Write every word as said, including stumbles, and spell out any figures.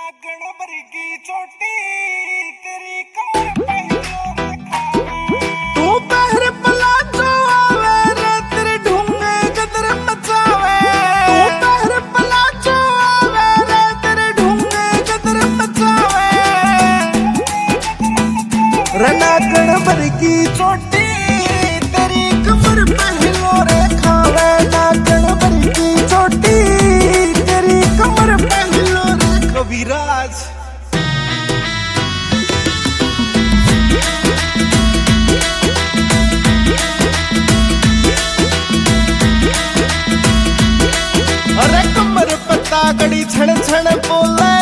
नागण वर्गी चोटी तेरी कमर पहलो तू पहर पलाजो आवे रे तेरे ढूंगे गदर मचावे। तू पहर पलाजो आवे रे तेरे ढूंगे गदर मचावे। रे नागण वर्गी चोटी तेरी कमर पहलो रे खावे। नागण वर्गी चोटी तेरी कमर पहलो रे कविराज। अरे कमर पत्ता गड़ी छण छण बोले